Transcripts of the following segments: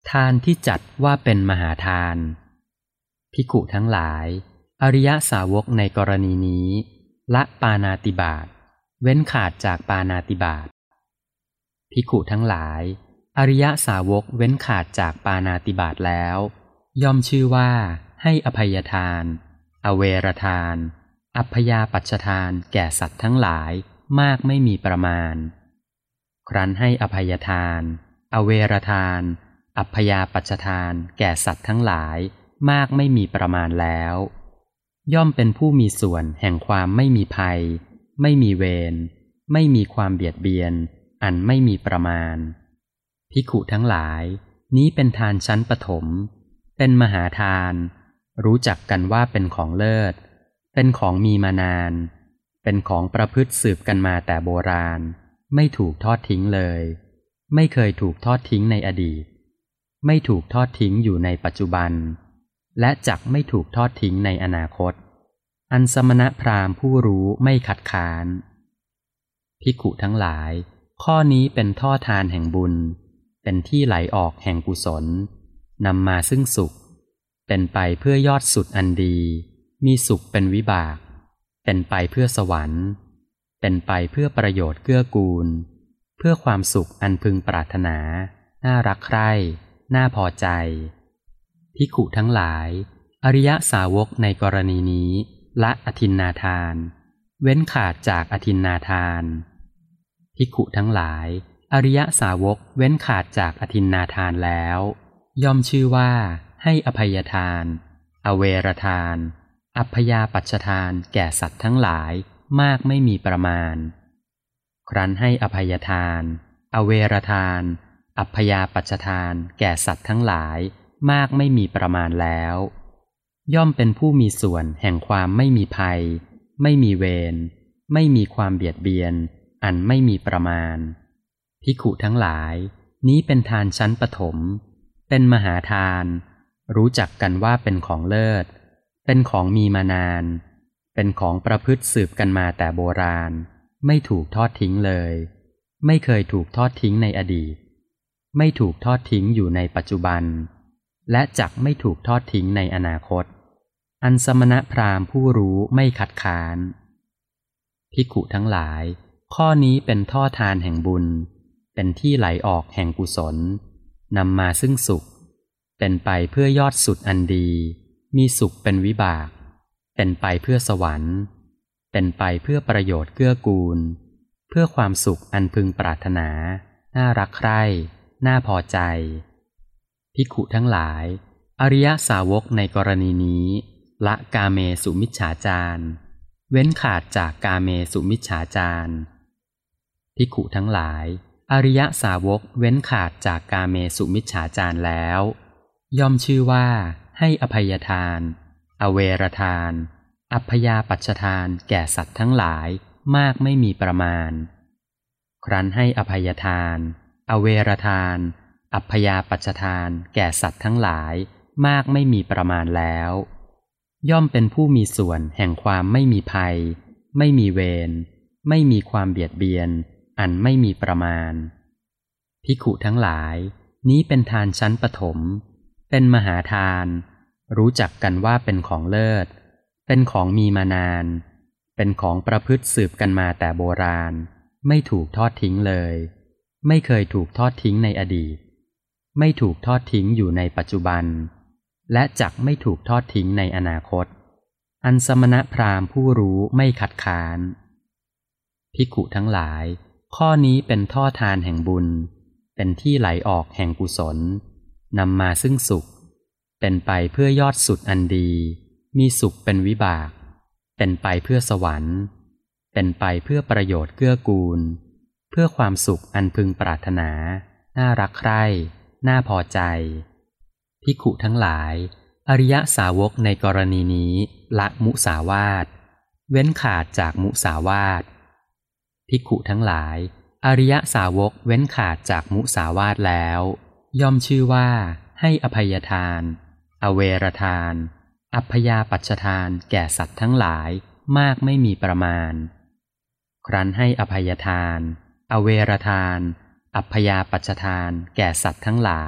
ทานที่จัดว่าเป็นมหาทานภิกขุทั้งหลายอริยสาวกในกรณีนี้ละปาณาติบาตเว้นขาดจากปาณาติบาตภิกขุทั้งหลายอริยสาวกเว้นขาดจากปาณาติบาตแล้วย่อมชื่อว่าให้อภัยทานอเวรทานอัพยาปัชชทานแก่สัตว์ทั้งหลายมากไม่มีประมาณครั้นให้อภัยทานอเวรทานอัพยาปัชชทานแก่สัตว์ทั้งหลายมากไม่มีประมาณแล้วย่อมเป็นผู้มีส่วนแห่งความไม่มีภัยไม่มีเวรไม่มีความเบียดเบียนอันไม่มีประมาณภิกขุทั้งหลายนี้เป็นทานชั้นปฐมเป็นมหาทานรู้จักกันว่าเป็นของเลิศเป็นของมีมานานเป็นของประพฤติสืบกันมาแต่โบราณไม่ถูกทอดทิ้งเลยไม่เคยถูกทอดทิ้งในอดีตไม่ถูกทอดทิ้งอยู่ในปัจจุบันและจักไม่ถูกทอดทิ้งในอนาคตอันสมณพราหมณ์ผู้รู้ไม่ขัดขานภิกขุทั้งหลายข้อนี้เป็นท่อทานแห่งบุญเป็นที่ไหลออกแห่งกุศลนำมาซึ่งสุขเป็นไปเพื่อยอดสุดอันดีมีสุขเป็นวิบากเป็นไปเพื่อสวรรค์เป็นไปเพื่อประโยชน์เกื้อกูลเพื่อความสุขอันพึงปรารถนาน่ารักใคร่น่าพอใจภิกขุทั้งหลายอริยสาวกในกรณีนี้ละอทินนาทานเว้นขาดจากอทินนาทานภิกขุทั้งหลายอริยสาวกเว้นขาดจากอทินนาทานแล้วย่อมชื่อว่าให้อภัยทานอเวรทานอัพยาปัชชทานแก่สัตว์ทั้งหลายมากไม่มีประมาณครั้นให้อภัยทานอเวรทานอัพยาปัชชทานแก่สัตว์ทั้งหลายมากไม่มีประมาณแล้วย่อมเป็นผู้มีส่วนแห่งความไม่มีภัยไม่มีเวรไม่มีความเบียดเบียนอันไม่มีประมาณภิกขุทั้งหลายนี้เป็นทานชั้นปฐมเป็นมหาทานรู้จักกันว่าเป็นของเลิศเป็นของมีมานานเป็นของประพฤติสืบกันมาแต่โบราณไม่ถูกทอดทิ้งเลยไม่เคยถูกทอดทิ้งในอดีตไม่ถูกทอดทิ้งอยู่ในปัจจุบันและจักไม่ถูกทอดทิ้งในอนาคตอันสมณพราหมณ์ผู้รู้ไม่ขัดขานภิกขุทั้งหลายข้อนี้เป็นท่อทานแห่งบุญเป็นที่ไหลออกแห่งกุศลนำมาซึ่งสุขเป็นไปเพื่อยอดสุดอันดีมีสุขเป็นวิบากเป็นไปเพื่อสวรรค์เป็นไปเพื่อประโยชน์เกื้อกูลเพื่อความสุขอันพึงปรารถนาน่ารักใคร่น่าพอใจภิกขุทั้งหลายอริยสาวกในกรณีนี้ละกาเมสุมิจฉาจารเว้นขาดจากกาเมสุมิจฉาจารภิกขุทั้งหลายอริยสาวกเว้นขาดจากกาเมสุมิจฉาจารแล้วย่อมชื่อว่าให้อภัยทานอเวรทานอัพยาปัชชทานแก่สัตว์ทั้งหลายมากไม่มีประมาณครั้นให้อภัยทานอเวรทานอัพยาปัชชทานแก่สัตว์ทั้งหลายมากไม่มีประมาณแล้วย่อมเป็นผู้มีส่วนแห่งความไม่มีภัยไม่มีเวรไม่มีความเบียดเบียนอันไม่มีประมาณภิกขุทั้งหลายนี้เป็นทานชั้นปฐมเป็นมหาทานรู้จักกันว่าเป็นของเลิศเป็นของมีมานานเป็นของประพฤติสืบกันมาแต่โบราณไม่ถูกทอดทิ้งเลยไม่เคยถูกทอดทิ้งในอดีตไม่ถูกทอดทิ้งอยู่ในปัจจุบันและจักไม่ถูกทอดทิ้งในอนาคตอันสมณพราหมณ์ผู้รู้ไม่ขัดขานภิกขุทั้งหลายข้อนี้เป็นท่อทานแห่งบุญเป็นที่ไหลออกแห่งกุศลนำมาซึ่งสุขเป็นไปเพื่อยอดสุดอันดีมีสุขเป็นวิบากเป็นไปเพื่อสวรรค์เป็นไปเพื่อประโยชน์เกื้อกูลเพื่อความสุขอันพึงปรารถนาน่ารักใคร่น่าพอใจภิกขุทั้งหลายอริยสาวกในกรณีนี้ละมุสาวาทเว้นขาดจากมุสาวาทภิกขุทั้งหลายอริยสาวกเว้นขาดจากมุสาวาทแล้วย่อมชื่อว่าให้อภัยทานอเวรทานอัพยาปัชชทานแก่สัตว์ทั้งหลายมากไม่มีประมาณครั้นให้อภัยทานอเวรทานอัพยาปัชชทานแก่สัตว์ทั้งหลาย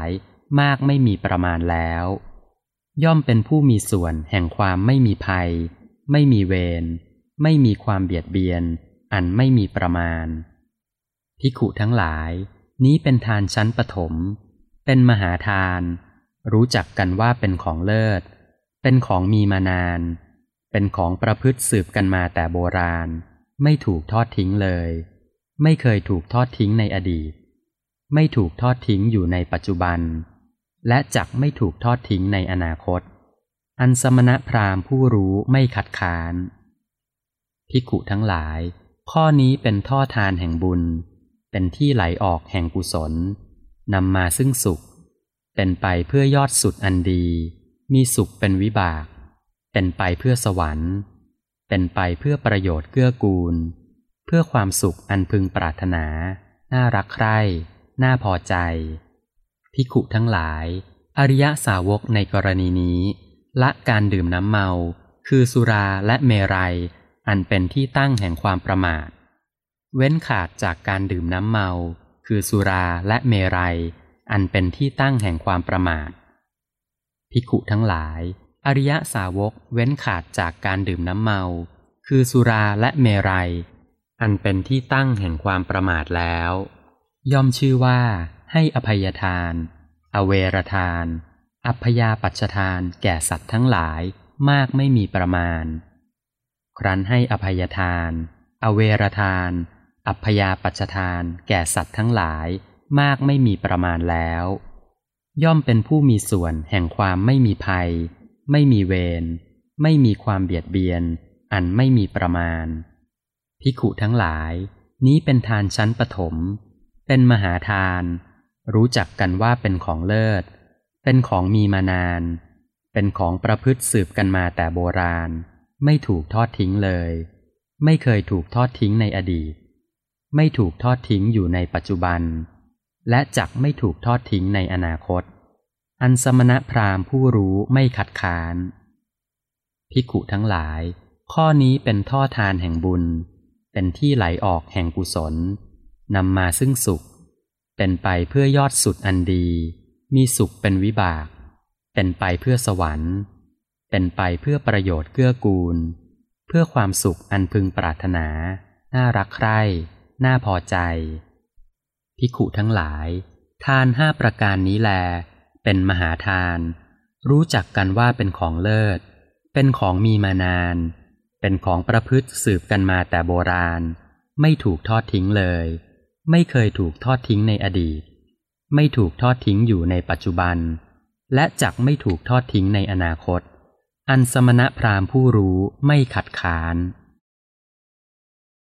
มากไม่มีประมาณแล้ว ย่อมเป็นผู้มีส่วนแห่งความไม่มีภัยไม่มีเวรไม่มีความเบียดเบียนอันไม่มีประมาณภิกขุทั้งหลายนี้เป็นทานชั้นปฐมเป็นมหาทานรู้จักกันว่าเป็นของเลิศเป็นของมีมานานเป็นของประพฤติสืบกันมาแต่โบราณไม่ถูกทอดทิ้งเลยไม่เคยถูกทอดทิ้งในอดีตไม่ถูกทอดทิ้งอยู่ในปัจจุบันและจักไม่ถูกทอดทิ้งในอนาคตอันสมณพราหมณ์ผู้รู้ไม่ขัดค้านภิกขุทั้งหลายข้อนี้เป็นท่อทานแห่งบุญเป็นที่ไหลออกแห่งกุศลนำมาซึ่งสุขเป็นไปเพื่อยอดสุดอันดีมีสุขเป็นวิบากเป็นไปเพื่อสวรรค์เป็นไปเพื่อประโยชน์เกื้อกูลเพื่อความสุขอันพึงปรารถนาน่ารักใคร่น่าพอใจภิกขุทั้งหลายอริยสาวกในกรณีนี้ละการดื่มน้ำเมาคือสุราและเมรัยอันเป็นที่ตั้งแห่งความประมาทเว้นขาดจากการดื่มน้ำเมาคือสุราและเมรัยอันเป็นที่ตั้งแห่งความประมาทภิกขุทั้งหลายอริยสาวกเว้นขาดจากการดื่มน้ำเมาคือสุราและเมรัยอันเป็นที่ตั้งแห่งความประมาทแล้วย่อมชื่อว่าให้อภัยทานอเวรทานอัพยาปัชชทานแก่สัตว์ทั้งหลายมากไม่มีประมาณครั้นให้อภัยทานอเวรทานอัพยาปัชชทานแก่สัตว์ทั้งหลายมากไม่มีประมาณแล้วย่อมเป็นผู้มีส่วนแห่งความไม่มีภัยไม่มีเวรไม่มีความเบียดเบียนอันไม่มีประมาณภิกขุทั้งหลายนี้เป็นทานชั้นปฐมเป็นมหาทานรู้จักกันว่าเป็นของเลิศเป็นของมีมานานเป็นของประพฤติสืบกันมาแต่โบราณไม่ถูกทอดทิ้งเลยไม่เคยถูกทอดทิ้งในอดีตไม่ถูกทอดทิ้งอยู่ในปัจจุบันและจักไม่ถูกทอดทิ้งในอนาคตอันสมณพราหมณ์ผู้รู้ไม่ขัดค้านภิกขุทั้งหลายข้อนี้เป็นท่อทานแห่งบุญเป็นที่ไหลออกแห่งกุศลนำมาซึ่งสุขเป็นไปเพื่อยอดสุดอันดีมีสุขเป็นวิบากเป็นไปเพื่อสวรรค์เป็นไปเพื่อประโยชน์เกื้อกูลเพื่อความสุขอันพึงปรารถนาน่ารักใคร่น่าพอใจภิกขุทั้งหลายทาน5ประการนี้แลเป็นมหาทานรู้จักกันว่าเป็นของเลิศเป็นของมีมานานเป็นของประพฤติสืบกันมาแต่โบราณไม่ถูกทอดทิ้งเลยไม่เคยถูกทอดทิ้งในอดีตไม่ถูกทอดทิ้งอยู่ในปัจจุบันและจักไม่ถูกทอดทิ้งในอนาคตอันสมณพราหมณ์ผู้รู้ไม่ขัดค้าน